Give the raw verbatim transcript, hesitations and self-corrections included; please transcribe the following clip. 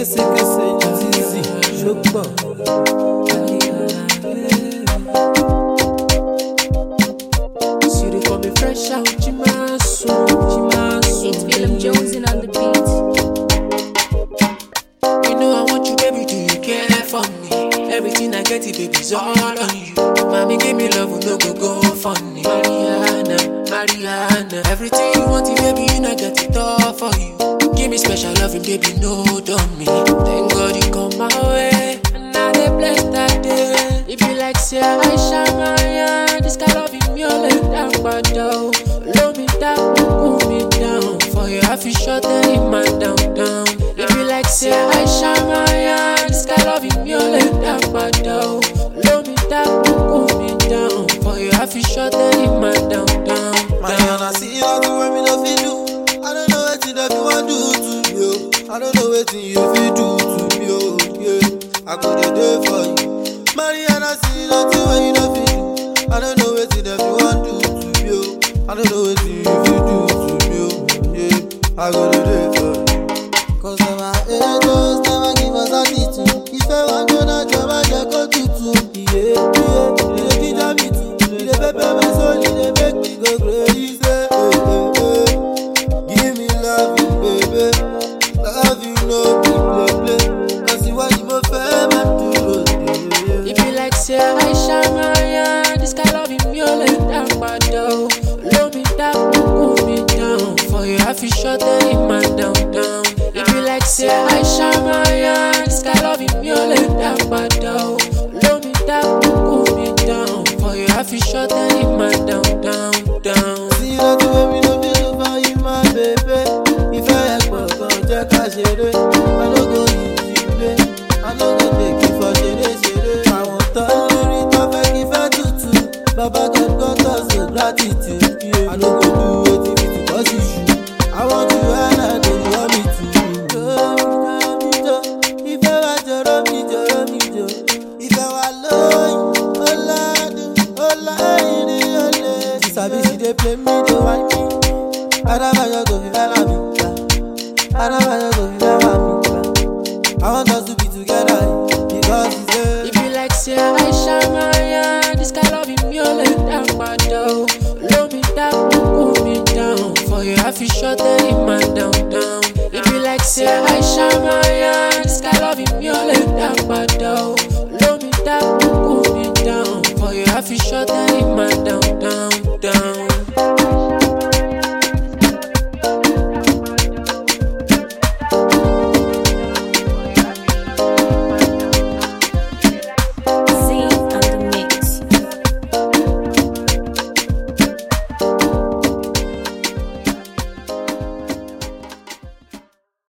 késékésé títí ṣùgbọ́n. See they call me fresh out, Jimasu, Jimasu. It's Philip Jonesing on the beat. You know I want you, baby, do you care for me? Everything I get, it, baby's all on you. Mommy give me love, no go go funny. Mariana, Mariana. Everything you want, it, baby, you know get it all for you. Give me special loving, baby, no dummy. Thank God you come my way, and now they bless that day. If you like, say I shine my this kind of loving me, all let down, but though, love me down, cool me down. For you, I feel short, any man down, down. If you like, say I shine my this kind of loving me, all let down, but though, love me down, cool me down. For you, I feel short, any man down, down. My I see you do when me no fit do. I don't know what you do want do to you. I don't know what you fit do to me. Oh, yeah. I go there for you. Mariana, see you do when you no fit do. I don't know what you do want do to you. I don't know what you fit do to me. Oh, yeah. I go there for you. Cause my angels never give us attitude. If I want to know, I just go to two. Yeah, yeah. You dey teach me too. You dey pepper my soul. You dey make me go crazy. Hey, hey, hey. Give me love, baby. Love you, no be play play. Cause you want me fair, man, to go. If you like, say I shine my this kind of loving me, all let down, but though, love me down, cool me down. For you, I feel short, any man down, down. If you like, say I shine my this kind of loving me, all let down, but though, love me down, cool me down. For you, I feel short, any man down, down, down. See that the way we no feel for you, my baby. If I ask for some check, I share it. I don't go easy play. I don't go take it for share share. I want to read my back if I do too. Baba God got us the gratitude. Yeah. I don't go do it if it cause issue. I want you and I don't want me to. If I was your me, your me, your. If I was low, oh Lord, oh Lord, this I be see they play me, they want me. I don't want you to be like me. I don't want you to be like me. I want us to be together because it's a. If you like, say I shine my this kind of loving me, all let down, but though, love me down, cool me down. For you, I feel short, any man down, down. If you like, say I shine my this kind of loving me, all let down, but though, love me down, cool me down. For you, I feel short, any man down, down, down.